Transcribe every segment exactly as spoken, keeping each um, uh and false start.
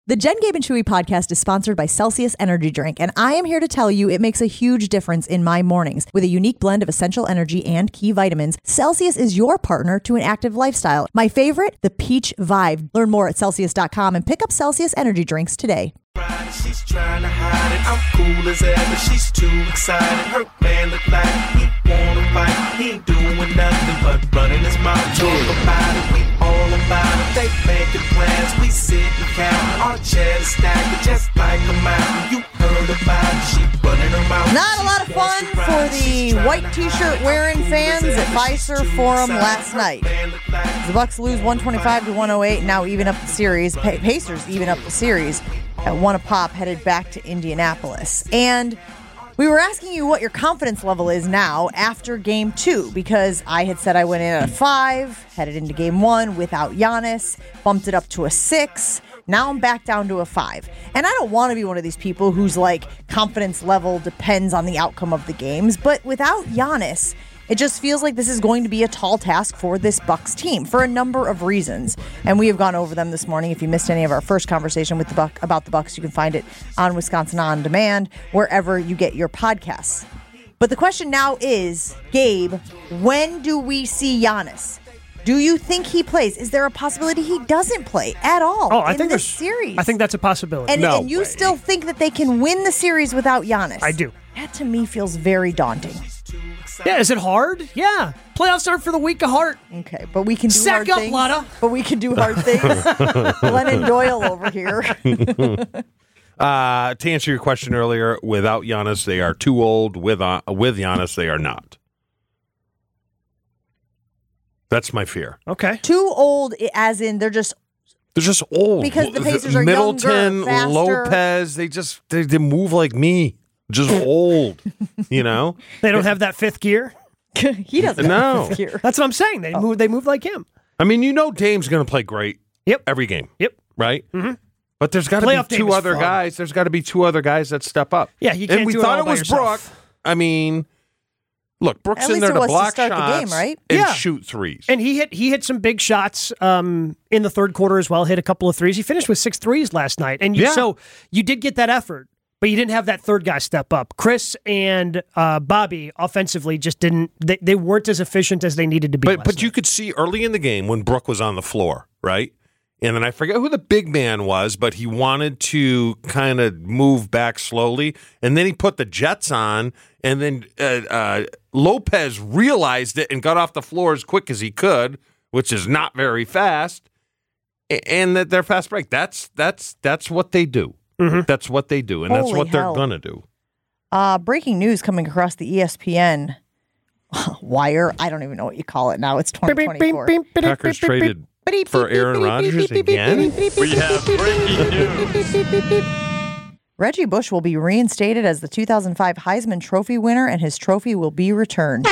The Jen, Gabe, and Chewy podcast is sponsored by Celsius Energy Drink, and I am here to tell you it makes a huge difference in my mornings. With a unique blend of essential energy and key vitamins, Celsius is your partner to an active lifestyle. My favorite, the Peach Vibe. Learn more at Celsius dot com and pick up Celsius Energy Drinks today. She's trying to hide it. I'm cool as ever. She's too excited. Her man look like he wanna fight. He ain't doing nothing but running his mouth. Talk about it. We all about it. They making plans. We sit and count. Our chairs stacked just like a mountain. You heard about it. She running her mouth. Not a lot of fun for the white t-shirt wearing fans at Fiserv Forum last night. The Bucks lose one twenty-five to one oh eight. Now even up the series. Pa- Pacers even up the series. At one a pop, headed back to Indianapolis. And we were asking you what your confidence level is now after game two, because I had said I went in at a five, headed into game one without Giannis, bumped it up to a six. Now I'm back down to a five. And I don't want to be one of these people whose like confidence level depends on the outcome of the games, but without Giannis, it just feels like this is going to be a tall task for this Bucks team for a number of reasons. And we have gone over them this morning. If you missed any of our first conversation with the Buck about the Bucks, you can find it on Wisconsin On Demand, wherever you get your podcasts. But the question now is, Gabe, when do we see Giannis? Do you think he plays? Is there a possibility he doesn't play at all oh, I in think this series? I think that's a possibility. And, no and you way. still think that they can win the series without Giannis? I do. That to me feels very daunting. Yeah, is it hard? Yeah. Playoffs aren't for the weak of heart. Okay, but we can do Sack hard up, things. Lotta. But we can do hard things. Glennon Doyle over here. uh, to answer your question earlier, without Giannis, they are too old. With uh, with Giannis, they are not. That's my fear. Okay. Too old, as in they're just They're just old. Because the Pacers are Middleton, younger, faster. Lopez, they just they, they move like me. Just old, you know? They don't have that fifth gear? He doesn't No. have fifth gear. That's what I'm saying. They, oh. move, they move like him. I mean, you know Dame's going to play great Yep. every game. Yep. Right? Mm-hmm. But there's got to Playoff be Dame two is other fun. guys. There's got to be two other guys that step up. Yeah, you can't And we do it thought all it by was yourself. Brook. I mean, look, Brook's At in least there it to was to block start the shots game, right? and Yeah. shoot threes. And he hit he hit some big shots um, in the third quarter as well, hit a couple of threes. He finished with six threes last night. And you, Yeah. so you did get that effort, but you didn't have that third guy step up. Chris and uh, Bobby offensively just didn't, they, they weren't as efficient as they needed to be. But last but night. you could see early in the game when Brook was on the floor, right? And then I forget who the big man was, but he wanted to kind of move back slowly. And then he put the Jets on, and then uh, uh, Lopez realized it and got off the floor as quick as he could, which is not very fast. A- And that their fast break. That's that's that's what they do. Mm-hmm. That's what they do, and that's Holy what hell. they're gonna do. Uh, breaking news coming across the E S P N wire. I don't even know what you call it now. It's twenty twenty-four. Packers traded for Aaron Rodgers again. We have breaking news. Reggie Bush will be reinstated as the two thousand five Heisman Trophy winner, and his trophy will be returned.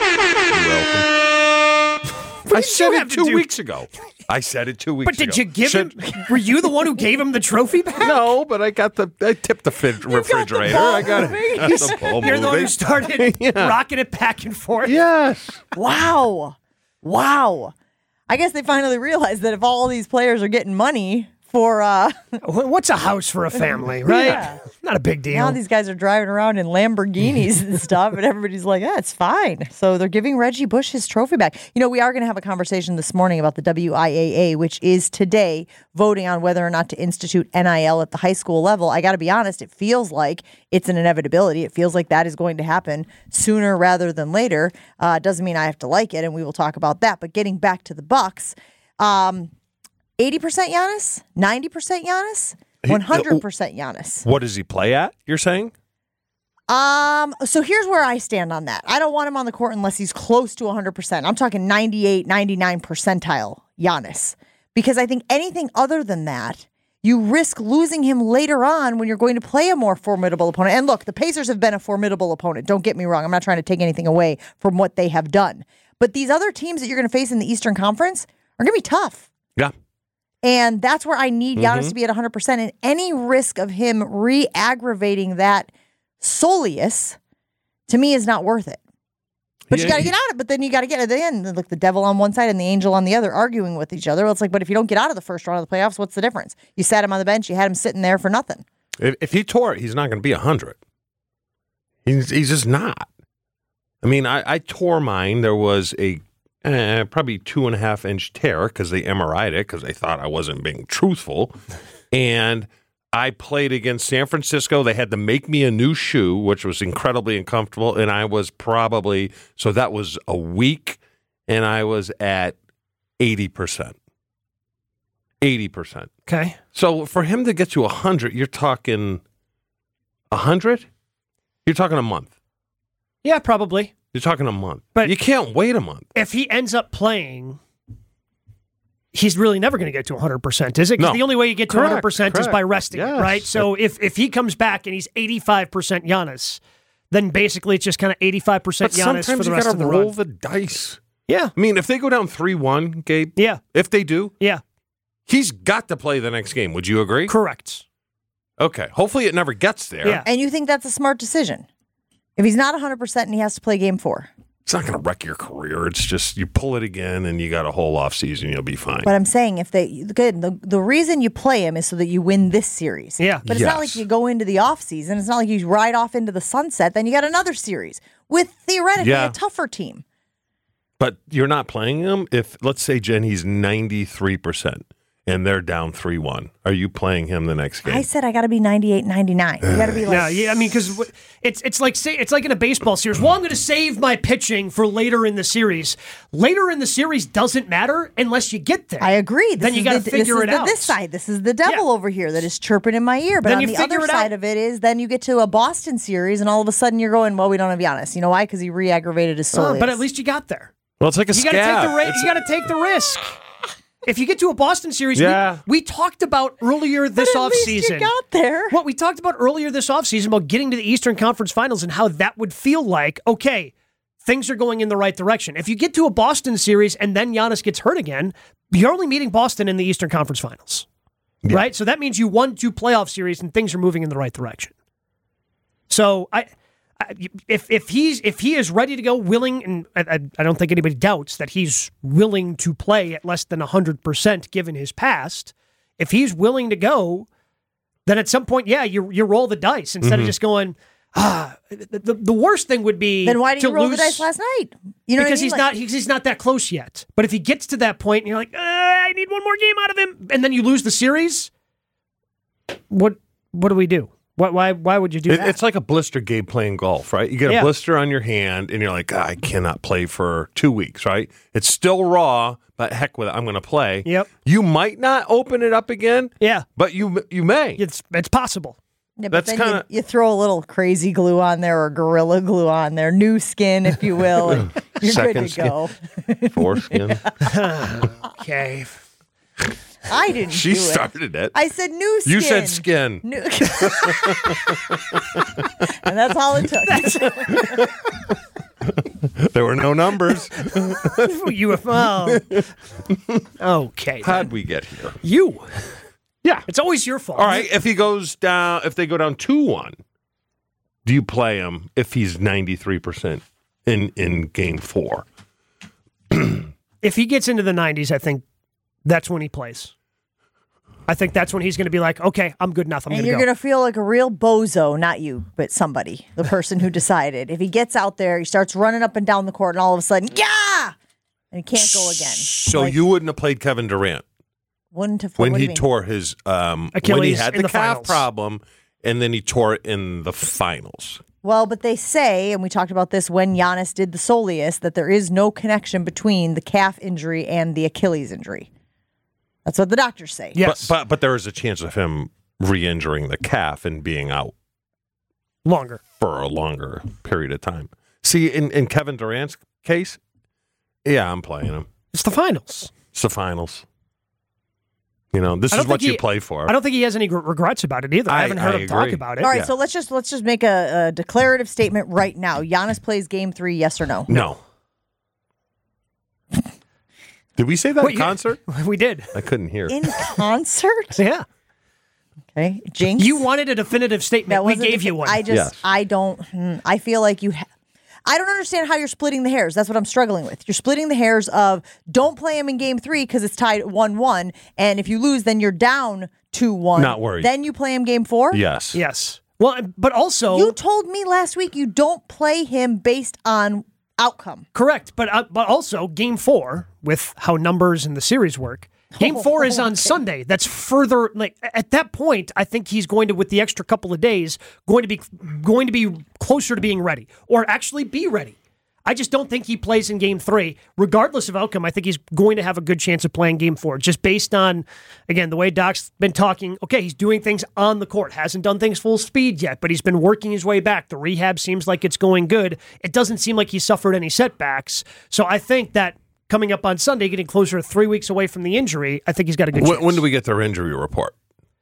I said you it have to two do? weeks ago. I said it two weeks But ago. did you give Should- him? Were you the one who gave him the trophy back? No, but I got the. I tipped the fid- refrigerator. ball I got, moving. got the ball You're the one who moving. started Yeah. rocking it back and forth. Yes. Wow. Wow. I guess they finally realized that if all these players are getting money for, uh, What's a house for a family, right? Yeah. Not a big deal. now these guys are driving around in Lamborghinis and stuff, and everybody's like, yeah, it's fine. So they're giving Reggie Bush his trophy back. You know, we are going to have a conversation this morning about the W I A A, which is today voting on whether or not to institute N I L at the high school level. I got to be honest, it feels like it's an inevitability. It feels like that is going to happen sooner rather than later. Uh, doesn't mean I have to like it, and we will talk about that. But getting back to the Bucks, um, eighty percent Giannis, ninety percent Giannis, one hundred percent Giannis. What does he play at? You're saying? Um, so here's where I stand on that. I don't want him on the court unless he's close to one hundred percent. I'm talking ninety-eight, ninety-nine percentile Giannis. Because I think anything other than that, you risk losing him later on when you're going to play a more formidable opponent. And look, the Pacers have been a formidable opponent. Don't get me wrong. I'm not trying to take anything away from what they have done. But these other teams that you're going to face in the Eastern Conference are going to be tough. Yeah. And that's where I need Giannis Mm-hmm. to be at one hundred percent. And any risk of him re-aggravating that soleus, to me, is not worth it. But Yeah, you got to he- get out of it. But then you got to get at the end, like the devil on one side and the angel on the other, arguing with each other. Well, it's like, but if you don't get out of the first round of the playoffs, what's the difference? You sat him on the bench. You had him sitting there for nothing. If, if he tore it, he's not going to be one hundred. He's, he's just not. I mean, I, I tore mine. There was a eh, probably two and a half inch tear because they M R I'd it because they thought I wasn't being truthful. And I played against San Francisco. They had to make me a new shoe, which was incredibly uncomfortable. And I was probably, so that was a week, and I was at eighty percent. eighty percent. Okay. So for him to get to one hundred, you're talking one hundred? You're talking a month. Yeah, probably. You're talking a month. But- you can't wait a month. If he ends up playing, he's really never going to get to one hundred percent, is it? Because No. the only way you get to Correct, one hundred percent is correct. by resting, Yes. right? So if, if he comes back and he's eighty-five percent Giannis, then basically it's just kind of eighty-five percent But Giannis sometimes for the you rest got of to the roll run. the dice. Yeah, I mean, if they go down three one, Gabe, yeah, if they do, yeah, he's got to play the next game. Would you agree? correct. Okay. Hopefully it never gets there. Yeah. And you think that's a smart decision? If he's not one hundred percent and he has to play game four. It's not going to wreck your career. It's just you pull it again and you got a whole off season. You'll be fine. But I'm saying if they good, the, the reason you play him is so that you win this series. Yeah. But it's not Yes. like you go into the off season. It's not like you ride off into the sunset. Then you got another series with theoretically Yeah. a tougher team. But you're not playing him if, let's say, Jen, he's ninety-three percent and they're down three one. Are you playing him the next game? I said I got to be ninety-eight, ninety-nine. You got to be like, Yeah, yeah. I mean, because it's it's like say it's like in a baseball series. Well, I'm going to save my pitching for later in the series. Later in the series doesn't matter unless you get there. I agree. This Then you is gotta the, figure this it is the, out. This side, this is the devil Yeah. over here that is chirping in my ear. But Then on you the figure other it side out. of it is, then you get to a Boston series, and all of a sudden you're going, well, we don't have Giannis. You know why? Because he re-aggravated his Oh, soleus. but at least you got there. well, it's like a You got to take scab. the ri- It's- you got to take the risk. If you get to a Boston series, Yeah. we, we talked about earlier this But at least offseason. you got there. What we talked about earlier this offseason about getting to the Eastern Conference Finals and how that would feel like, okay, things are going in the right direction. If you get to a Boston series and then Giannis gets hurt again, you're only meeting Boston in the Eastern Conference Finals. Right? So that means you won two playoff series and things are moving in the right direction. So I, I if if he's if he is ready to go, willing, and I, I, I don't think anybody doubts that he's willing to play at less than one hundred percent given his past, if he's willing to go, then at some point, yeah, you you roll the dice instead Mm-hmm. of just going, ah, the, the, the worst thing would be Then why did to you roll lose, the dice last night? You know what I because mean? he's Like- not he's, he's not that close yet. But if he gets to that point and you're like, uh, I need one more game out of him, and then you lose the series, what what do we do? What why why would you do It- that? it's like a blister, Gabe, playing golf, right? You get a Yeah. blister on your hand, and you're like, "Ah, I cannot play for two weeks, right? It's still raw, but heck with it, I'm going to play. Yep. You might not open it up again, yeah, but you you may. it's it's possible. Yeah, but That's then kinda- you, you throw a little crazy glue on there or gorilla glue on there, new skin, if you will, and you're Second good to skin. go. Foreskin. Okay. I didn't She do it. started it. I said new skin. You said skin. New- and that's all it took. There were no numbers. U F O. Okay. How'd we get here? You. Yeah. It's always your fault. All right. If he goes down, if they go down two one, do you play him if he's ninety-three percent in, in game four? If he gets into the nineties, I think that's when he plays. I think that's when he's going to be like, okay, I'm good enough. I'm And going to you're go. going to feel like a real bozo, not you, but somebody, the person who decided. If he gets out there, he starts running up and down the court, and all of a sudden, yeah! And he can't go again. So Like, you wouldn't have played Kevin Durant wouldn't have when what do he you mean? tore his um, when he Achilles had in the, the calf finals. problem, and then he tore it in the finals. Well, but they say, and we talked about this when Giannis did the soleus, that there is no connection between the calf injury and the Achilles injury. That's what the doctors say. Yes. But, but but there is a chance of him re-injuring the calf and being out Longer. for a longer period of time. See, in, in Kevin Durant's case, yeah, I'm playing him. It's the finals. It's the finals. You know, this I is don't what think you he- play for. I don't think he has any gr- regrets about it either. I, I- haven't heard I him talk agree. about it. All right, Yeah. so let's just let's just make a, a declarative statement right now. Giannis plays game three, yes or no? No. Did we say that Wait, in you- concert? We did. I couldn't hear. In concert? Yeah. Okay, Jinx. You wanted a definitive statement. That We wasn't gave the- you one. I just, Yes. I don't, hmm, I feel like you, ha- I don't understand how you're splitting the hairs. That's what I'm struggling with. You're splitting the hairs of don't play him in game three because it's tied one one. And if you lose, then you're down two one. Not worried. Then you play him game four? Yes. Yes. Well, but also You told me last week you don't play him based on outcome. correct. But uh, but also game four with how numbers and the series work. Game four is on Sunday. That's further like at that point. I think he's going to, with the extra couple of days, going to be going to be closer to being ready, or actually be ready. I just don't think he plays in game three, regardless of outcome. I think he's going to have a good chance of playing game four, just based on, again, the way Doc's been talking. Okay, he's doing things on the court, hasn't done things full speed yet, but he's been working his way back. The rehab seems like it's going good. It doesn't seem like he suffered any setbacks. So I think that coming up on Sunday, getting closer to three weeks away from the injury, I think he's got a good When, chance. when do we get their injury report?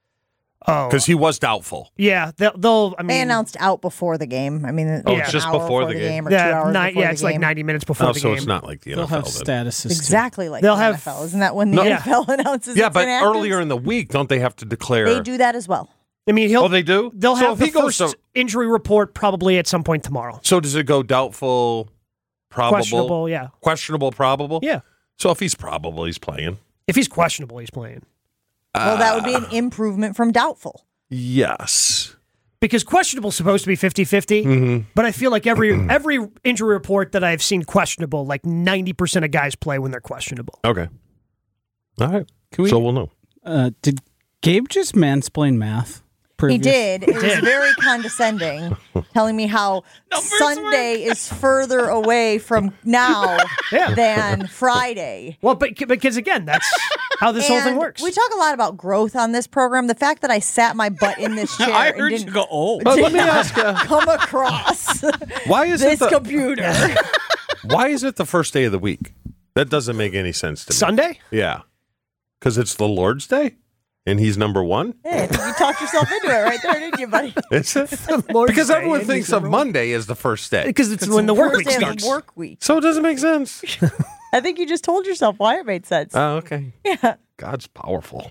Oh, Because he was doubtful. yeah, they'll, they'll I mean, They announced out before the game. I mean, Oh, an it's just hour before the game. or two yeah, hours ni- before yeah, the it's like game. ninety minutes before Oh, the so game. it's not like the They'll N F L. have then. statuses. too. Exactly like They'll the have- N F L. Isn't that when the No. N F L announces Yeah, it's but inactive? earlier in the week, don't they have to declare? They do that as well. I mean, he'll. Oh, they do? They'll So have if the he goes first to- injury report probably at some point tomorrow. So does it go doubtful, probable, Questionable, yeah. questionable, probable? Yeah. So if he's probable, he's playing. If he's questionable, he's playing. Well, that would be an improvement from doubtful. Yes. Because questionable is supposed to be fifty-fifty, Mm-hmm. but I feel like every every injury report that I've seen questionable, like ninety percent of guys play when they're questionable. Okay. All right. Can we- so we'll know. Uh, did Gabe just mansplain math? He Previous- did. It was did. very condescending, telling me how Sunday is further away from now Yeah. than Friday. Well, but because again, that's how this whole thing And works. We talk a lot about growth on this program. The fact that I sat my butt in this chair I and heard you didn't go, oh. But did let me not ask you, come across why is this it the, computer. why is it the first day of the week? That doesn't make any sense to me. Sunday? Yeah. Because it's the Lord's Day? And he's number one? Hey, I think you talked yourself into it right there, didn't you, buddy? Is it? Lord's Because Day, everyone and thinks he's of number one. Monday as the first day. Because it's when the work First week day of starts. the work week. So it doesn't make sense. I think you just told yourself why it made sense. Oh, okay. yeah. God's powerful.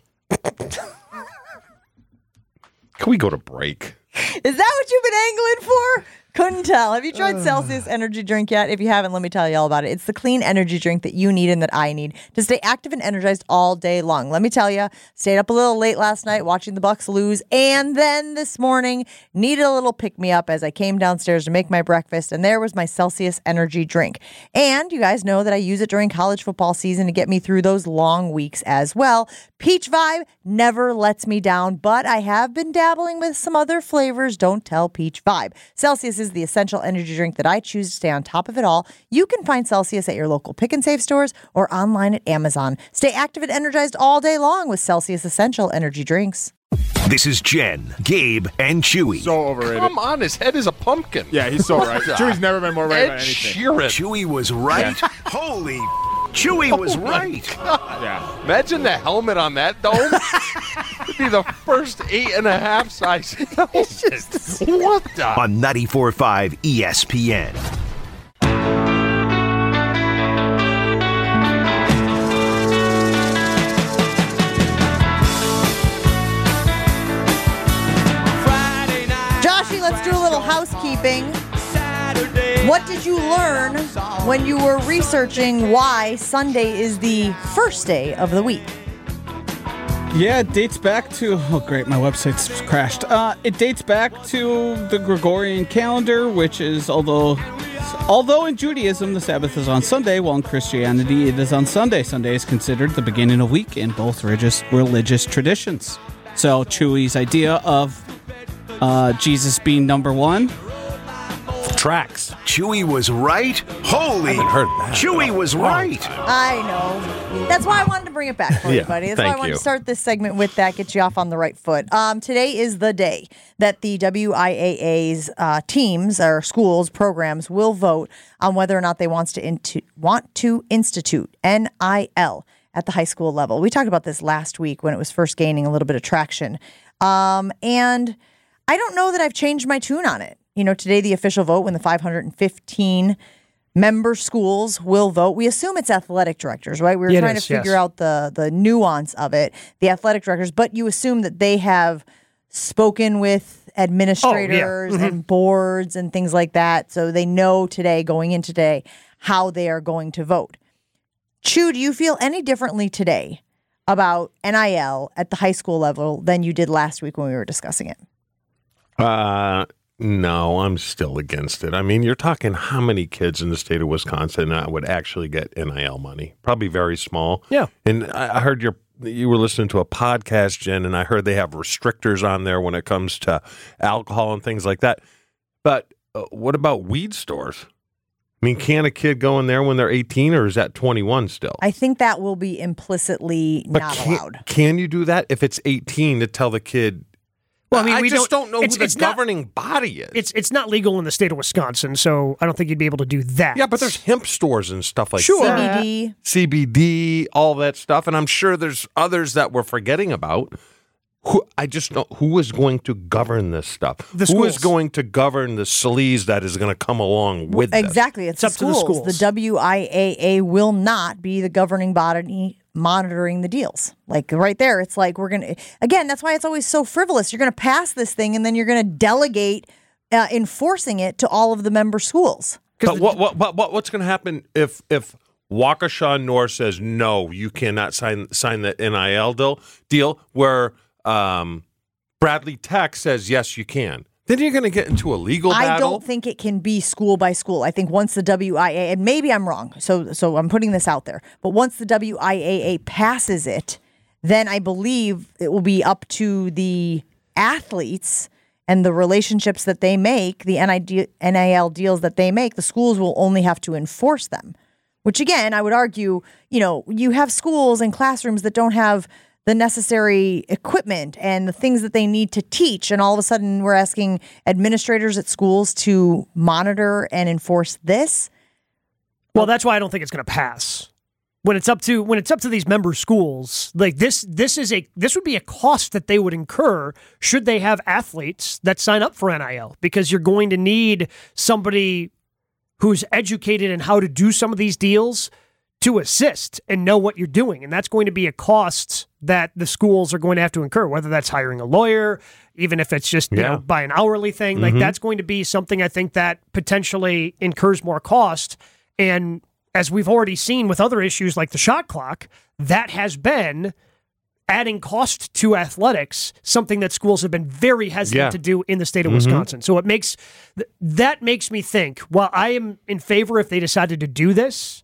Can we go to break? Is that what you've been angling for? Couldn't tell. Have you tried Celsius energy drink yet? If you haven't, let me tell you all about it. It's the clean energy drink that you need and that I need to stay active and energized all day long. Let me tell you, stayed up a little late last night watching the Bucks lose, and then this morning needed a little pick-me-up as I came downstairs to make my breakfast, and there was my Celsius energy drink. And you guys know that I use it during college football season to get me through those long weeks as well. Peach Vibe never lets me down, but I have been dabbling with some other flavors. Don't tell Peach Vibe. Celsius is the essential energy drink that I choose to stay on top of it all. You can find Celsius at your local Pick and Save stores or online at Amazon. Stay active and energized all day long with Celsius Essential Energy Drinks. This is Jen, Gabe, and Chewy. So overrated. Come on, his head is a pumpkin. Yeah, he's so right. Chewy's never been more right Ed about anything. Sheeran. Chewy was right. Holy, Chewy was right. Yeah. Imagine the helmet on that dome. It'd be the first eight and a half size helmet. What the? On ninety-four point five E S P N. Joshy, let's do a little housekeeping. What did you learn when you were researching why Sunday is the first day of the week? Yeah, it dates back to, oh great, my website's crashed. Uh, it dates back to the Gregorian calendar, which is, although although in Judaism the Sabbath is on Sunday, while in Christianity it is on Sunday. Sunday is considered the beginning of the week in both religious, religious traditions. So Chewy's idea of uh, Jesus being number one, Tracks. Chewy was right. Holy, haven't heard that. Chewy was right. I know. That's why I wanted to bring it back for Yeah, everybody. That's why thank I wanted you. to start this segment with that, get you off on the right foot. Um, today is the day that the W I A A's uh, teams or schools, programs will vote on whether or not they wants to into, want to institute N I L at the high school level. We talked about this last week when it was first gaining a little bit of traction. Um, and I don't know that I've changed my tune on it. You know, today the official vote when the five hundred fifteen member schools will vote. We assume it's athletic directors, right? We were It trying is, to figure yes. out the the nuance of it, the athletic directors, but you assume that they have spoken with administrators Oh, yeah. Mhm. and boards and things like that. So they know today, going in today, how they are going to vote. Chew, do you feel any differently today about N I L at the high school level than you did last week when we were discussing it? Uh, no, I'm still against it. I mean, you're talking how many kids in the state of Wisconsin uh, would actually get N I L money? Probably very small. Yeah. And I I heard your you were listening to a podcast, Jen, and I heard they have restrictors on there when it comes to alcohol and things like that. But uh, what about weed stores? I mean, can a kid go in there when they're eighteen, or is that twenty-one still? I think that will be implicitly But not can, allowed. Can you do that if it's eighteen to tell the kid? Well, I mean, I we just don't, don't, know it's, who the it's not, governing body is. It's it's not legal in the state of Wisconsin, so I don't think you'd be able to do that. Yeah, but there's hemp stores and stuff like Sure. that. C B D. C B D, all that stuff. And I'm sure there's others that we're forgetting about. Who I just know who is going to govern this stuff. The who is schools. going to govern the sleaze that is going to come along with this? Exactly. It's, It's the up to the schools. schools. The W I A A will not be the governing body monitoring the deals. Like right there, it's like we're going to, again, that's why it's always so frivolous. You're going to pass this thing and then you're going to delegate uh, enforcing it to all of the member schools. But what, what, what, what, what's going to happen if if Waukesha North says, no, you cannot sign sign the N I L deal, deal where um, Bradley Tech says, yes, you can? Then you're going to get into a legal battle. I don't think it can be school by school. I think once the W I A A, and maybe I'm wrong, so so I'm putting this out there, but once the W I A A passes it, then I believe it will be up to the athletes and the relationships that they make, the N I L deals that they make, the schools will only have to enforce them. Which again, I would argue, you know, you have schools and classrooms that don't have the necessary equipment and the things that they need to teach. And all of a sudden we're asking administrators at schools to monitor and enforce this. Well, that's why I don't think it's going to pass. When it's up to when it's up to these member schools, like this, this is a this would be a cost that they would incur should they have athletes that sign up for N I L, because you're going to need somebody who's educated in how to do some of these deals to assist and know what you're doing. And that's going to be a cost that the schools are going to have to incur, whether that's hiring a lawyer, even if it's just, you Yeah. know, by an hourly thing. Like that's going to be something I think that potentially incurs more cost. And as we've already seen with other issues like the shot clock, that has been adding cost to athletics, something that schools have been very hesitant Yeah. to do in the state of Wisconsin. So it makes th- that makes me think, while I am in favor if they decided to do this,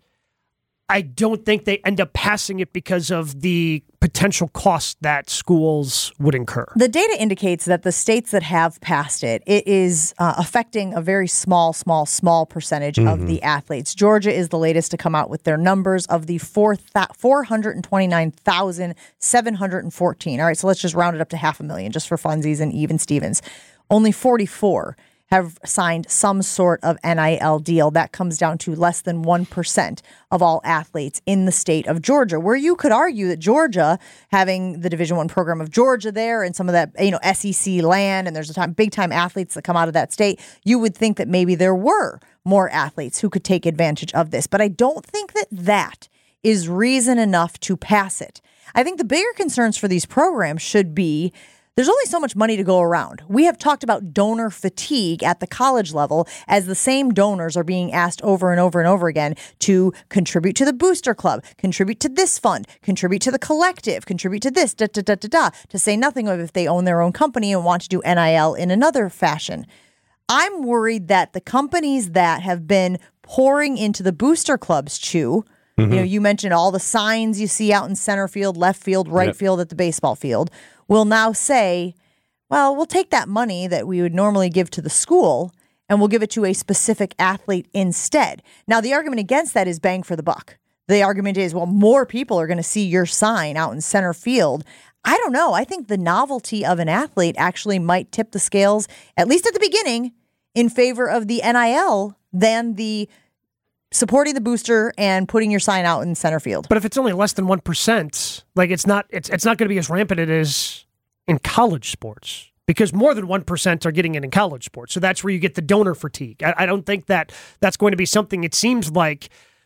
I don't think they end up passing it because of the potential cost that schools would incur. The data indicates that the states that have passed it, it is uh, affecting a very small, small, small percentage of the athletes. Georgia is the latest to come out with their numbers of the four hundred twenty-nine thousand seven hundred fourteen. All right, so let's just round it up to half a million just for funsies and even Stevens. Only forty-four have signed some sort of N I L deal. That comes down to less than one percent of all athletes in the state of Georgia, where you could argue that Georgia, having the Division One program of Georgia there and some of that, you know, S E C land, and there's a time, big time athletes that come out of that state, you would think that maybe there were more athletes who could take advantage of this. But I don't think that that is reason enough to pass it. I think the bigger concerns for these programs should be there's only so much money to go around. We have talked about donor fatigue at the college level as the same donors are being asked over and over and over again to contribute to the booster club, contribute to this fund, contribute to the collective, contribute to this, da, da, da, da, da, to say nothing of if they own their own company and want to do N I L in another fashion. I'm worried that the companies that have been pouring into the booster clubs, Chew, you know, you mentioned all the signs you see out in center field, left field, right Yep. field at the baseball field, will now say, well, we'll take that money that we would normally give to the school and we'll give it to a specific athlete instead. Now, the argument against that is bang for the buck. The argument is, well, more people are going to see your sign out in center field. I don't know. I think the novelty of an athlete actually might tip the scales, at least at the beginning, in favor of the N I L than the supporting the booster and putting your sign out in center field. But if it's only less than one percent, like it's not, it's it's not going to be as rampant as it is in college sports, because more than one percent are getting it in college sports. So that's where you get the donor fatigue. I, I don't think that that's going to be something. It seems like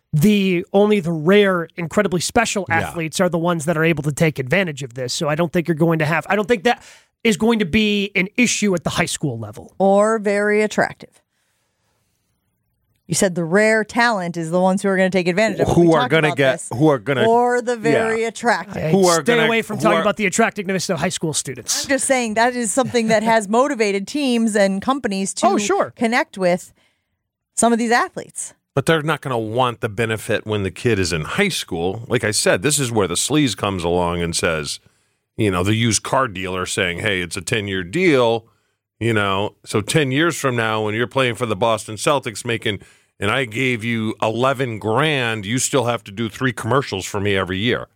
the only the rare, incredibly special Yeah. athletes are the ones that are able to take advantage of this. So I don't think you're going to have, I don't think that is going to be an issue at the high school level. Or very attractive. You said the rare talent is the ones who are going to take advantage of it. Who We are talked going to about get, this. who are going to, Or the very yeah. attractive. Who are Stay gonna- away from who talking are- about the attractiveness of high school students. I'm just saying that is something that has motivated teams and companies to Oh, sure. connect with some of these athletes. But they're not going to want the benefit when the kid is in high school. Like I said, this is where the sleaze comes along and says, you know, the used car dealer saying, hey, it's a ten-year deal, you know, so ten years from now when you're playing for the Boston Celtics making, and I gave you eleven grand, you still have to do three commercials for me every year.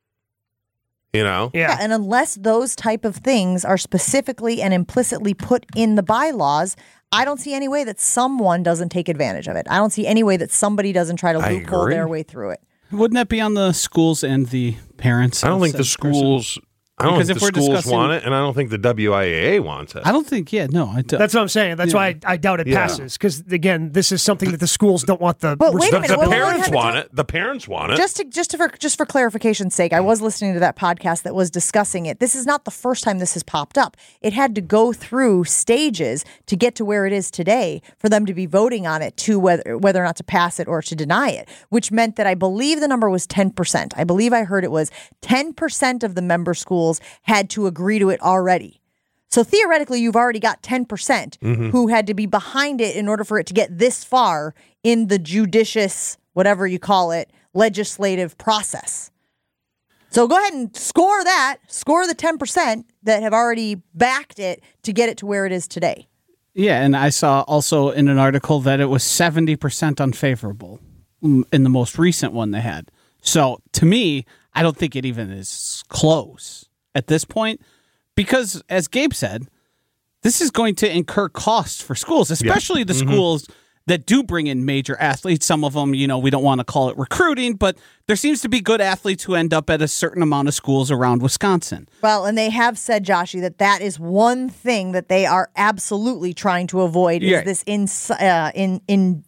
You know? Yeah. Yeah, and unless those type of things are specifically and implicitly put in the bylaws, I don't see any way that someone doesn't take advantage of it. I don't see any way that somebody doesn't try to I loophole agree. their way through it. Wouldn't that be on the schools and the parents? I don't of think the said person? schools, I don't Because think if the we're schools discussing- want it, and I don't think the W I A A wants it. I don't think, yeah, no. I do. That's what I'm saying. That's Yeah. why I, I doubt it Yeah. passes. Because, again, this is something that the schools don't want the... But wait a The, minute, the well, well, we parents haven't want talked- it. The parents want it. Just to, just to, for just for clarification's sake, I was listening to that podcast that was discussing it. This is not the first time this has popped up. It had to go through stages to get to where it is today for them to be voting on it to whether whether or not to pass it or to deny it, which meant that I believe the number was ten percent. I believe I heard it was ten percent of the member schools had to agree to it already. So theoretically, you've already got ten percent who had to be behind it in order for it to get this far in the judicious, whatever you call it, legislative process. So go ahead and score that, score the ten percent that have already backed it to get it to where it is today. Yeah, and I saw also in an article that it was seventy percent unfavorable mm, in the most recent one they had. So to me, I don't think it even is close at this point because, as Gabe said, this is going to incur costs for schools, especially the schools that do bring in major athletes. Some of them, you know, we don't want to call it recruiting, but there seems to be good athletes who end up at a certain amount of schools around Wisconsin. Well, and they have said, Joshy, that that is one thing that they are absolutely trying to avoid Yeah. is this in, uh, in, in,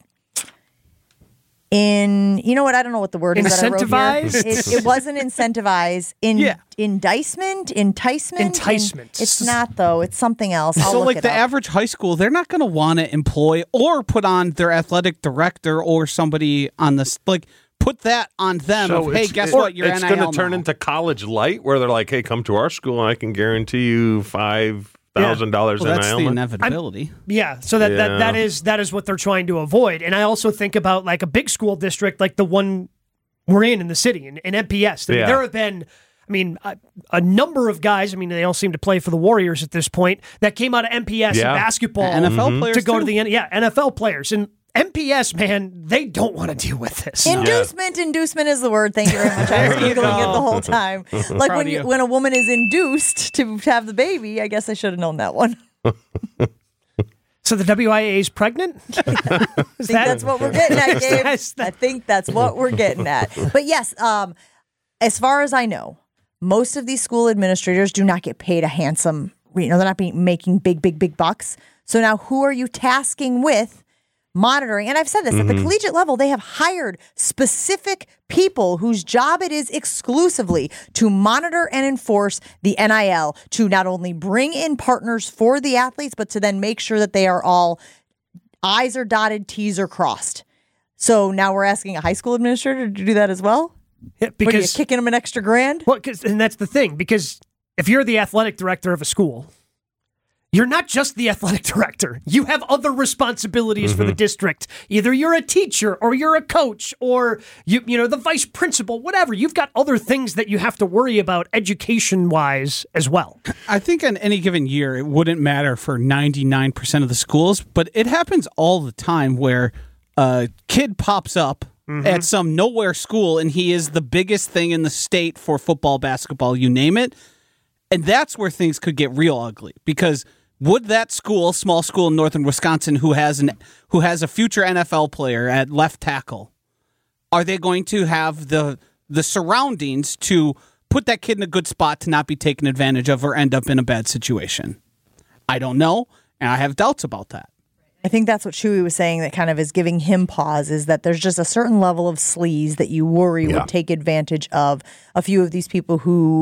in, you know what? I don't know what the word is. that I wrote here. Incentivize? It, it wasn't incentivize. In, Yeah. Indictment? Enticement? Enticement. In- it's not, though. It's something else. I'll so, look like it the up. average high school, they're not going to want to employ or put on their athletic director or somebody on this, like, put that on them. So of, hey, it's- guess it- what? You're It's N I L going to turn now. into college light where they're like, hey, come to our school and I can guarantee you five thousand dollars Well, in that's the N I L. inevitability. Yeah, so that, Yeah. that that is that is what they're trying to avoid. And I also think about like a big school district like the one we're in in the city, in, in M P S. I mean, Yeah. there have been, I mean, a, a number of guys, I mean, they all seem to play for the Warriors at this point, that came out of M P S Yeah. in basketball N F L Mm-hmm. players to go too. to the, N- yeah, N F L players. And M P S, man, they don't want to deal with this. Inducement, inducement is the word. Thank you very much. I was There you googling it go. the whole time. Like Proud when of you, you. when a woman is induced to have the baby, I guess I should have known that one. So the W I A A is pregnant? Is I think that's what we're getting at, Gabe. That's the- I think that's what we're getting at. But yes, um, as far as I know, most of these school administrators do not get paid a handsome, you know, they're not being, making big, big, big bucks. So now who are you tasking with monitoring? And I've said this, at the collegiate level, they have hired specific people whose job it is exclusively to monitor and enforce the N I L, to not only bring in partners for the athletes, but to then make sure that they are all I's are dotted, T's are crossed. So now we're asking a high school administrator to do that as well? Yeah, What, are you because kicking them an extra grand? Well, 'cause- and that's the thing, because if you're the athletic director of a school, you're not just the athletic director. You have other responsibilities for the district. Either you're a teacher or you're a coach or you you know the vice principal, whatever. You've got other things that you have to worry about education-wise as well. I think on any given year, it wouldn't matter for ninety-nine percent of the schools, but it happens all the time where a kid pops up at some nowhere school and he is the biggest thing in the state for football, basketball, you name it. And that's where things could get real ugly because would that school, small school in northern Wisconsin, who has an who has a future N F L player at left tackle, are they going to have the the surroundings to put that kid in a good spot to not be taken advantage of or end up in a bad situation? I don't know, and I have doubts about that. I think that's what Chewy was saying that kind of is giving him pause, is that there's just a certain level of sleaze that you worry Yeah. would take advantage of a few of these people who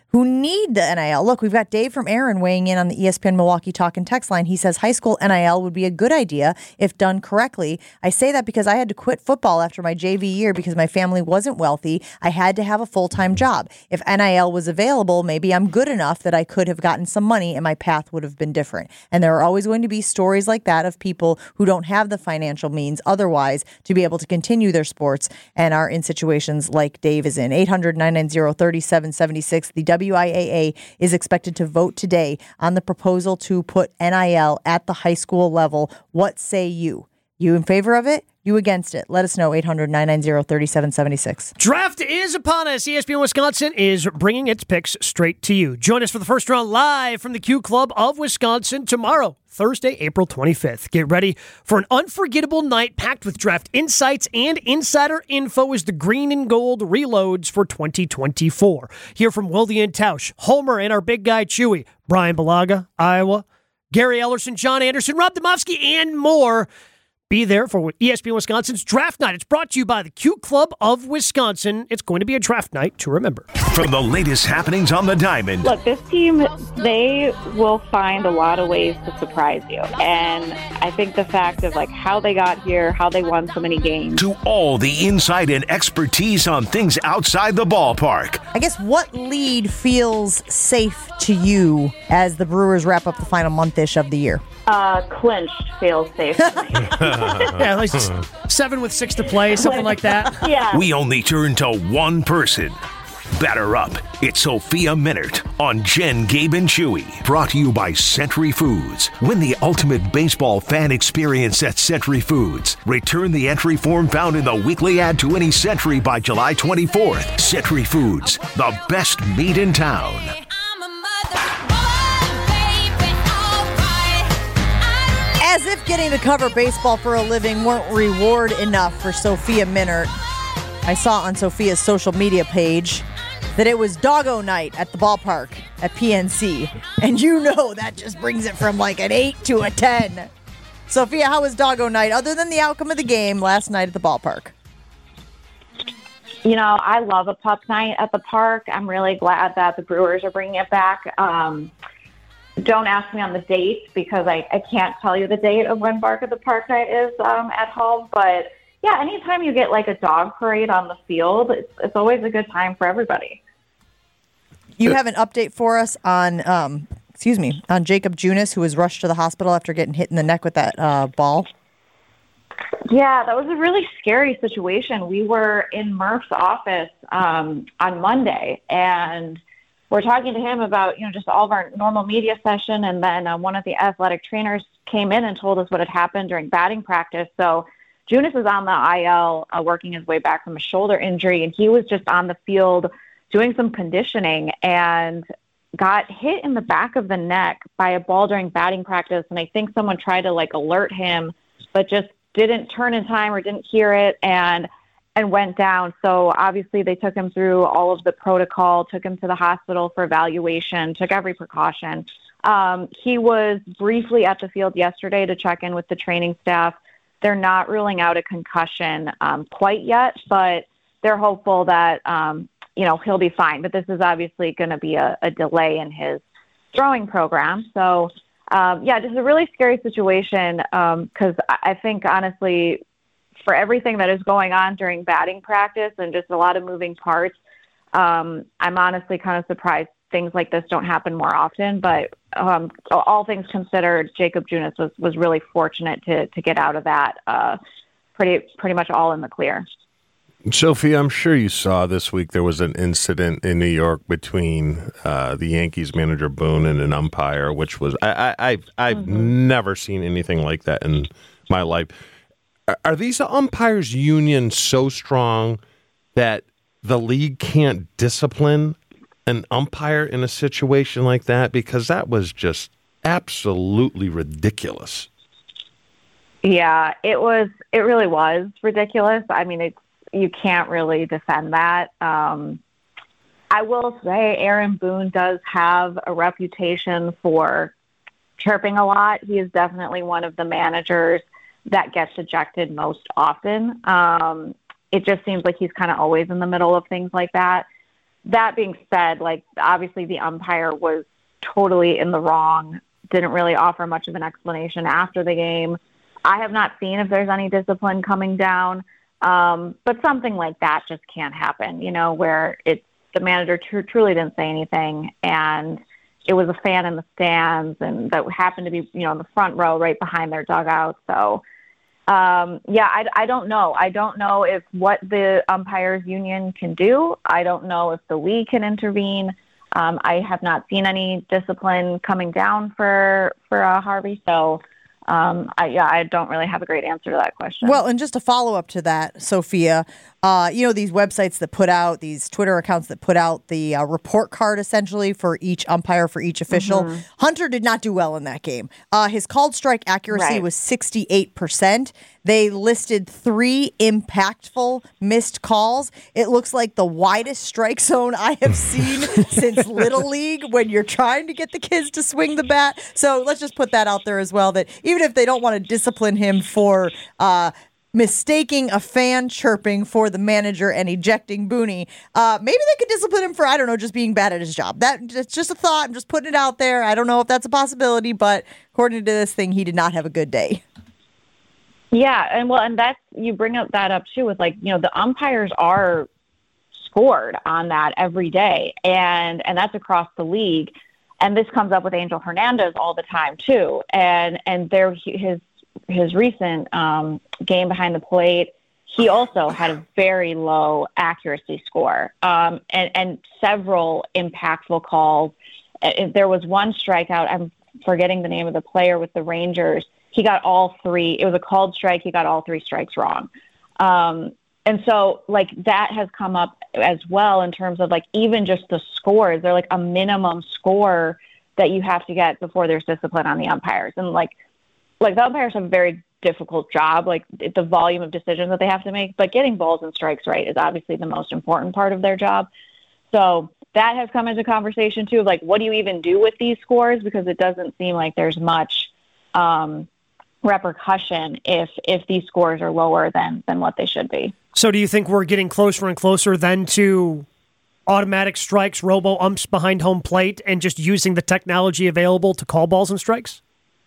who need the N I L. Look, we've got Dave from Aaron weighing in on the E S P N Milwaukee Talk and Text line. He says high school N I L would be a good idea if done correctly. I say that because I had to quit football after my J V year because my family wasn't wealthy. I had to have a full-time job. If N I L was available, maybe I'm good enough that I could have gotten some money and my path would have been different. And there are always going to be stories like that of people who don't have the financial means otherwise to be able to continue their sports and are in situations like Dave is in. eight hundred, nine nine zero, three seven seven six. The W I A A is expected to vote today on the proposal to put N I L at the high school level. What say you? You in favor of it? You against it? Let us know. eight hundred, nine nine zero, three seven seven six. Draft is upon us. E S P N Wisconsin is bringing its picks straight to you. Join us for the first round live from the Q Club of Wisconsin tomorrow, Thursday, April twenty-fifth. Get ready for an unforgettable night packed with draft insights and insider info as the green and gold reloads for twenty twenty-four. Hear from Wildy and Tausch, Homer, and our big guy Chewy, Brian Balaga, Iowa, Gary Ellerson, John Anderson, Rob Domofsky, and more. Be there for E S P N Wisconsin's Draft Night. It's brought to you by the Q Club of Wisconsin. It's going to be a draft night to remember. From the latest happenings on the diamond. Look, this team, they will find a lot of ways to surprise you. And I think the fact of like how they got here, how they won so many games. To all the insight and expertise on things outside the ballpark. I guess what lead feels safe to you as the Brewers wrap up the final month-ish of the year? Uh, clinched feels safe to me. Yeah, like seven with six to play, something like that. Yeah. We only turn to one person. Batter up. It's Sophia Minnaert on Jen, Gabe, and Chewy. Brought to you by Century Foods. Win the ultimate baseball fan experience at Century Foods. Return the entry form found in the weekly ad to any Century by July twenty-fourth. Century Foods, the best meat in town. As if getting to cover baseball for a living weren't reward enough for Sophia Minnaert. I saw on Sophia's social media page that it was doggo night at the ballpark at P N C. And you know that just brings it from like an eight to a ten. Sophia, how was doggo night other than the outcome of the game last night at the ballpark? You know, I love a pup night at the park. I'm really glad that the Brewers are bringing it back. Um, Don't ask me on the date because I, I can't tell you the date of when Bark at the Park night is um, at home. But, yeah, anytime you get, like, a dog parade on the field, it's, it's always a good time for everybody. You have an update for us on, um, excuse me, on Jacob Junis, who was rushed to the hospital after getting hit in the neck with that uh, ball? Yeah, that was a really scary situation. We were in Murph's office um, on Monday, and we're talking to him about, you know, just all of our normal media session. And then uh, one of the athletic trainers came in and told us what had happened during batting practice. So Junis is on the I L uh, working his way back from a shoulder injury. And he was just on the field doing some conditioning and got hit in the back of the neck by a ball during batting practice. And I think someone tried to like alert him, but just didn't turn in time or didn't hear it. And and went down. So obviously they took him through all of the protocol, took him to the hospital for evaluation, took every precaution. Um, he was briefly at the field yesterday to check in with the training staff. They're not ruling out a concussion um, quite yet, but they're hopeful that, um, you know, he'll be fine. But this is obviously going to be a, a delay in his throwing program. So, um, yeah, just a really scary situation because um, I think, honestly, for everything that is going on during batting practice and just a lot of moving parts, um, I'm honestly kind of surprised things like this don't happen more often. But um, all things considered, Jacob Junis was, was really fortunate to to get out of that uh, pretty pretty much all in the clear. Sophie, I'm sure you saw this week there was an incident in New York between uh, the Yankees manager Boone and an umpire, which was I, I, I've I've mm-hmm. never seen anything like that in my life. Are these umpires' unions so strong that the league can't discipline an umpire in a situation like that? Because that was just absolutely ridiculous. Yeah, it was. It really was ridiculous. I mean, it's, you can't really defend that. Um, I will say Aaron Boone does have a reputation for chirping a lot. He is definitely one of the managers that gets ejected most often. Um, it just seems like he's kind of always in the middle of things like that. that being said, like, obviously the umpire was totally in the wrong, didn't really offer much of an explanation after the game. I have not seen if there's any discipline coming down, um, but something like that just can't happen, you know, where it's the manager tr- truly didn't say anything, and it was a fan in the stands, and that happened to be, you know, in the front row right behind their dugout. So, um, yeah, I, I don't know. I don't know if what the umpires union can do. I don't know if the league can intervene. Um, I have not seen any discipline coming down for for uh, Harvey. So, um, I, yeah, I don't really have a great answer to that question. Well, and just a follow up to that, Sophia, uh, you know, these websites that put out, these Twitter accounts that put out the uh, report card essentially for each umpire, for each official. Mm-hmm. Hunter did not do well in that game. Uh, his called strike accuracy right. was sixty-eight percent. They listed three impactful missed calls. It looks like the widest strike zone I have seen since Little League when you're trying to get the kids to swing the bat. So let's just put that out there as well, that even if they don't want to discipline him for uh, mistaking a fan chirping for the manager and ejecting Booney, uh, maybe they could discipline him for, I don't know, just being bad at his job. That, that's just a thought. I'm just putting it out there. I don't know if that's a possibility, but according to this thing, he did not have a good day. Yeah, and well, and that's, you bring up that up too with, like, you know, the umpires are scored on that every day, and and that's across the league. And this comes up with Angel Hernandez all the time too. And and there his his recent um, game behind the plate, he also had a very low accuracy score, um, and and several impactful calls. There was one strikeout. I'm forgetting the name of the player with the Rangers. He got all three. It was a called strike. He got all three strikes wrong. Um, and so, like, that has come up as well in terms of, like, even just the scores. They're like a minimum score that you have to get before there's discipline on the umpires. And, like, like the umpires have a very difficult job, like the volume of decisions that they have to make. But getting balls and strikes right is obviously the most important part of their job. So that has come into conversation, too, of, like, what do you even do with these scores? Because it doesn't seem like there's much um, – repercussion if if these scores are lower than than what they should be. So do you think we're getting closer and closer then to automatic strikes, robo umps behind home plate, and just using the technology available to call balls and strikes?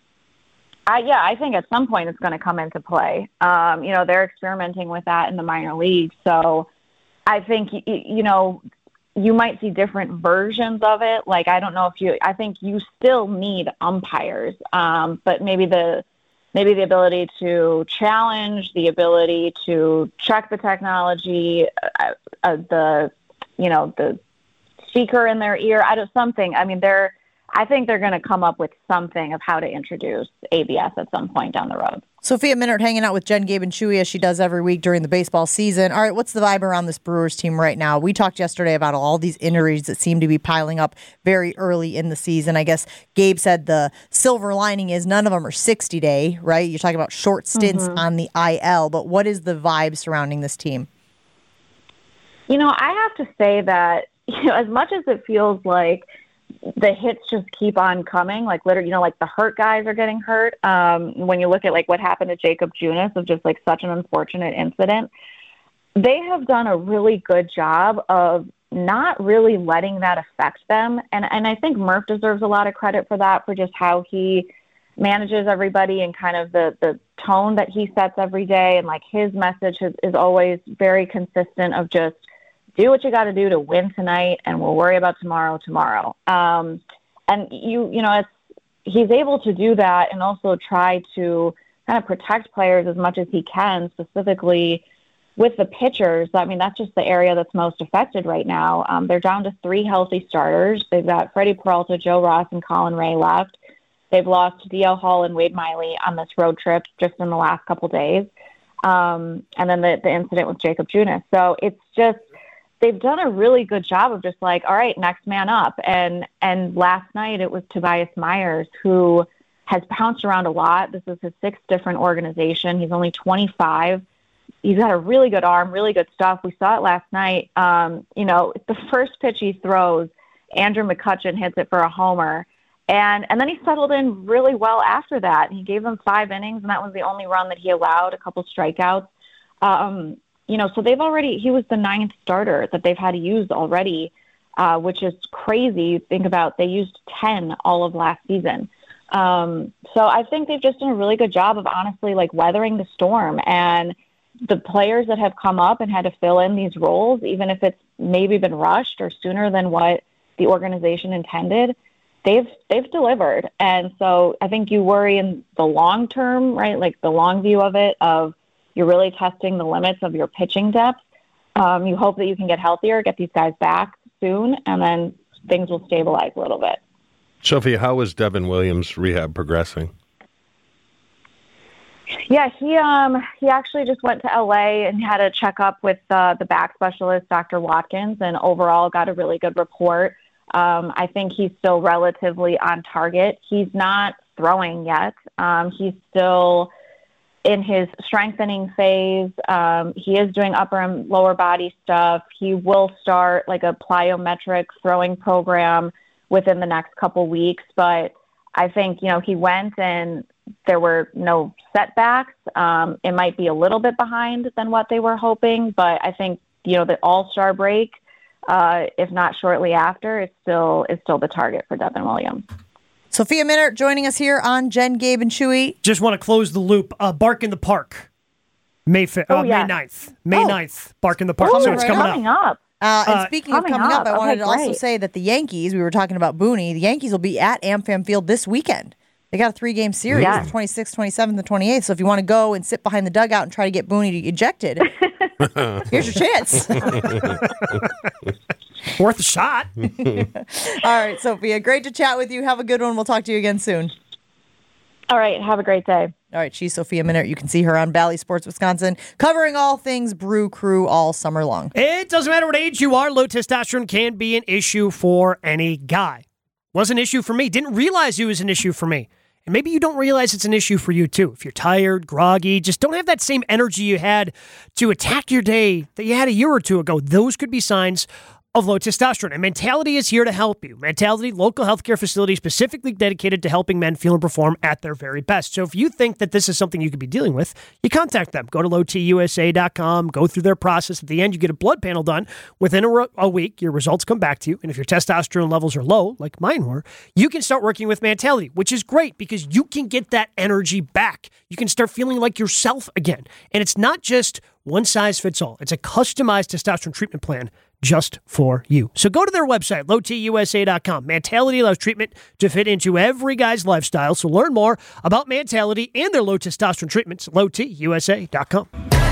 Uh, yeah, I think at some point it's going to come into play. Um, you know, they're experimenting with that in the minor leagues. So I think, you know, you might see different versions of it. Like, I don't know if you, I think you still need umpires, um, but maybe the Maybe the ability to challenge, the ability to check the technology, uh, uh, the, you know, the speaker in their ear. I don't something. I mean, they're. I think they're going to come up with something of how to introduce A B S at some point down the road. Sophia Minnaert hanging out with Jen, Gabe, and Chewy as she does every week during the baseball season. All right, what's the vibe around this Brewers team right now? We talked yesterday about all these injuries that seem to be piling up very early in the season. I guess Gabe said the silver lining is none of them are sixty-day, right? You're talking about short stints mm-hmm. on the I L, but what is the vibe surrounding this team? You know, I have to say that, you know, as much as it feels like the hits just keep on coming, like literally, you know, like the hurt guys are getting hurt. Um, when you look at like what happened to Jacob Junis of just like such an unfortunate incident, they have done a really good job of not really letting that affect them. And, and I think Murph deserves a lot of credit for that, for just how he manages everybody and kind of the, the tone that he sets every day. And like his message is, is always very consistent of just, do what you got to do to win tonight, and we'll worry about tomorrow tomorrow. Um, and you, you know, it's he's able to do that, and also try to kind of protect players as much as he can, specifically with the pitchers. I mean, that's just the area that's most affected right now. Um, they're down to three healthy starters. They've got Freddie Peralta, Joe Ross, and Colin Ray left. They've lost D L Hall and Wade Miley on this road trip just in the last couple days, um, and then the the incident with Jacob Junis. So it's just. They've done a really good job of just like, all right, next man up. And and last night it was Tobias Myers, who has bounced around a lot. This is his sixth different organization. He's only twenty-five. He's got a really good arm, really good stuff. We saw it last night. Um, you know, the first pitch he throws, Andrew McCutchen hits it for a homer. And and then he settled in really well after that. He gave them five innings, and that was the only run that he allowed, a couple strikeouts. Um You know, so they've already, he was the ninth starter that they've had to use already uh, which is crazy. Think about they used ten all of last season. Um, so I think they've just done a really good job of honestly like weathering the storm, and the players that have come up and had to fill in these roles, even if it's maybe been rushed or sooner than what the organization intended, they've they've delivered. And so I think you worry in the long term, right? Like the long view of it, of you're really testing the limits of your pitching depth. Um, you hope that you can get healthier, get these guys back soon, and then things will stabilize a little bit. Sophie, how is Devin Williams' rehab progressing? Yeah, he um he actually just went to L A and had a checkup with uh, the back specialist, Doctor Watkins, and overall got a really good report. Um, I think he's still relatively on target. He's not throwing yet. Um, he's still in his strengthening phase. Um, he is doing upper and lower body stuff. He will start like a plyometric throwing program within the next couple weeks, but I think, you know, he went and there were no setbacks. Um, it might be a little bit behind than what they were hoping, but I think, you know, the All-Star break, uh, if not shortly after, is still is still the target for Devin Williams. Sophia Minnaert joining us here on Jen, Gabe, and Chewy. Just want to close the loop. Uh, Bark in the Park, May fifth, oh, uh, yes. May ninth. May oh. ninth, Bark in the Park. Ooh, so it's right coming, coming up. up. Uh, and Uh, speaking of coming coming up, up. I wanted Okay, to also great. say that the Yankees, we were talking about Booney, the Yankees will be at AmFam Field this weekend. They got a three-game series, Yeah. the twenty-sixth, twenty-seventh, and twenty-eighth. So if you want to go and sit behind the dugout and try to get Booney ejected, here's your chance. Worth a shot. All right, Sophia, great to chat with you. Have a good one. We'll talk to you again soon. All right, have a great day. All right, she's Sophia Minnaert. You can see her on Bally Sports Wisconsin, covering all things Brew Crew all summer long. It doesn't matter what age you are, low testosterone can be an issue for any guy. Was an issue for me. Didn't realize it was an issue for me. And maybe you don't realize it's an issue for you too. If you're tired, groggy, just don't have that same energy you had to attack your day that you had a year or two ago, those could be signs of low testosterone. And Mentality is here to help you. Mentality, local healthcare facility specifically dedicated to helping men feel and perform at their very best. So if you think that this is something you could be dealing with, you contact them. Go to low t u s a dot com, go through their process. At the end, you get a blood panel done. Within a, a week, your results come back to you. And if your testosterone levels are low, like mine were, you can start working with Mentality, which is great because you can get that energy back. You can start feeling like yourself again. And it's not just one size fits all. It's a customized testosterone treatment plan just for you. So go to their website, low t u s a dot com. Mentality allows treatment to fit into every guy's lifestyle. So learn more about Mentality and their low testosterone treatments at low t u s a dot com.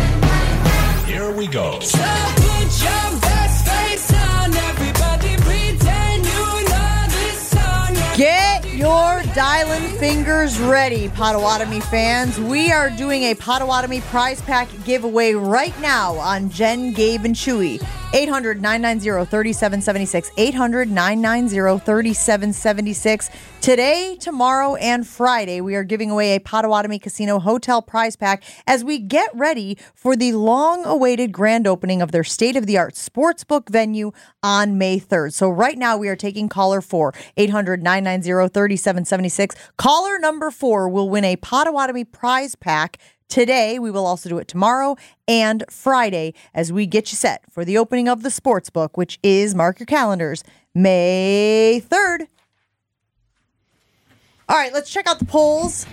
Here we go. So put your best face on, everybody pretend you know this song. Get your dialing fingers ready, Potawatomi fans. We are doing a Potawatomi prize pack giveaway right now on Jen, Gabe, and Chewy. eight hundred, nine nine zero, three seven seven six. eight hundred, nine nine zero, three seven seven six. Today, tomorrow, and Friday, we are giving away a Potawatomi Casino Hotel prize pack as we get ready for the long-awaited grand opening of their state-of-the-art sportsbook venue on May third. So right now, we are taking caller four, eight hundred, nine nine zero, three seven seven six. Caller number four will win a Potawatomi prize pack today. We will also do it tomorrow and Friday as we get you set for the opening of the sportsbook, which is, mark your calendars, May third. All right, let's check out the polls.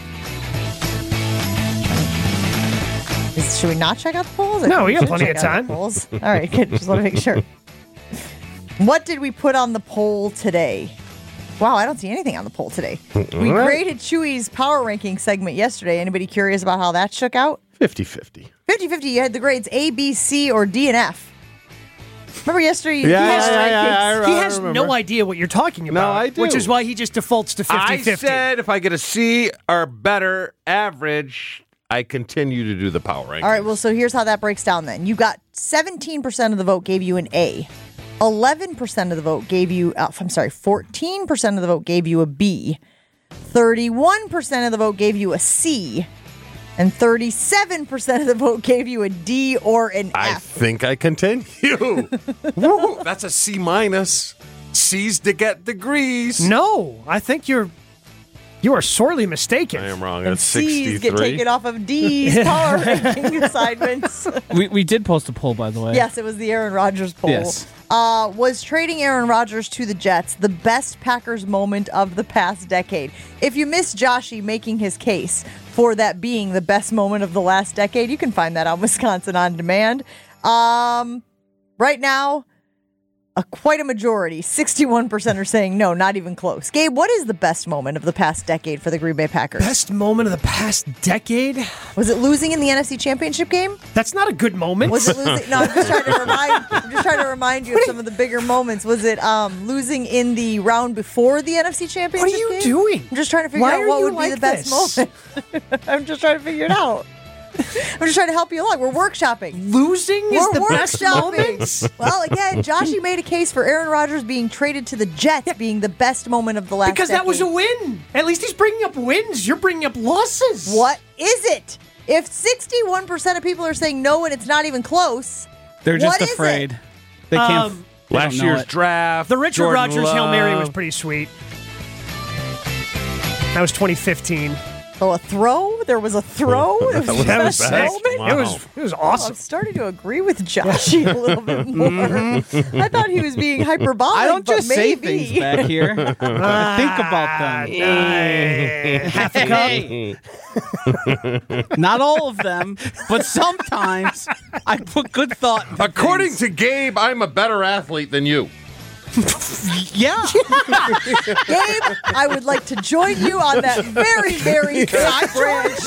Is, should we not check out the polls? I No, think we got should plenty check of out the time. polls. All right, good. Just want to make sure. What did we put on the poll today? Wow, I don't see anything on the poll today. We All right. graded Chewy's power ranking segment yesterday. Anybody curious about how that shook out? fifty-fifty. fifty-fifty, you had the grades A, B, C, or D and F. Remember yesterday? Yeah, he yeah, has, yeah, yeah, I- He I has remember. no idea what you're talking about. No, I do. Which is why he just defaults to I fifty-fifty. said if I get a C or better average, I continue to do the power ranking. All right, well, so here's how that breaks down then. You got seventeen percent of the vote gave you an A. eleven percent of the vote gave you, uh, I'm sorry, fourteen percent of the vote gave you a B. thirty-one percent of the vote gave you a C. And thirty-seven percent of the vote gave you a D or an I F. think I continue. Woo, that's a C minus. C's to get degrees. No, I think you're you are sorely mistaken. I am wrong. And That's C's get sixty-three. taken off of D's power ranking assignments. We we did post a poll, by the way. Yes, it was the Aaron Rodgers poll. Yes. Uh, was trading Aaron Rodgers to the Jets the best Packers moment of the past decade? If you missed Joshy making his case for that being the best moment of the last decade, you can find that on Wisconsin On Demand. Um, right now, a, quite a majority, sixty-one percent are saying no, not even close. Gabe, what is the best moment of the past decade for the Green Bay Packers? Best moment of the past decade? Was it losing in the N F C Championship game? That's not a good moment. Was it losing? No, I'm just trying to remind. I'm just trying to remind you of some of the bigger moments. Was it um, losing in the round before the N F C Championship? What are you game? doing? I'm just trying to figure Why out are what you would like be the best this? moment. I'm just trying to figure it out. I'm just trying to help you along. We're workshopping. Losing is We're the best workshopping. moment? Well, again, Joshy made a case for Aaron Rodgers being traded to the Jets being the best moment of the last Because that was a decade. win. At least he's bringing up wins. You're bringing up losses. What is it? If sixty-one percent of people are saying no and it's not even close, They're just what is afraid. it? They can't. Um, they Last don't know year's it. draft. The Richard Jordan Rodgers Hail Mary was Love. pretty sweet. That was twenty fifteen. Oh, a throw? There was a throw? It was That the was best best. moment? Wow. It was it was Oh, awesome. I'm starting to agree with Joshy a little bit more. I thought he was being hyperbolic. I don't but just say maybe. things back here. I think about them. Half a cup. Not all of them, but sometimes I put good thought into According things. to Gabe, I'm a better athlete than you. Yeah. Gabe, I would like to join you on that very, very thick branch.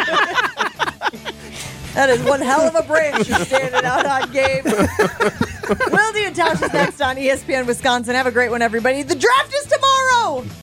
That is one hell of a branch you're standing out on, Gabe. Wildy and Tausch is next on E S P N Wisconsin. Have a great one, everybody. The draft is tomorrow.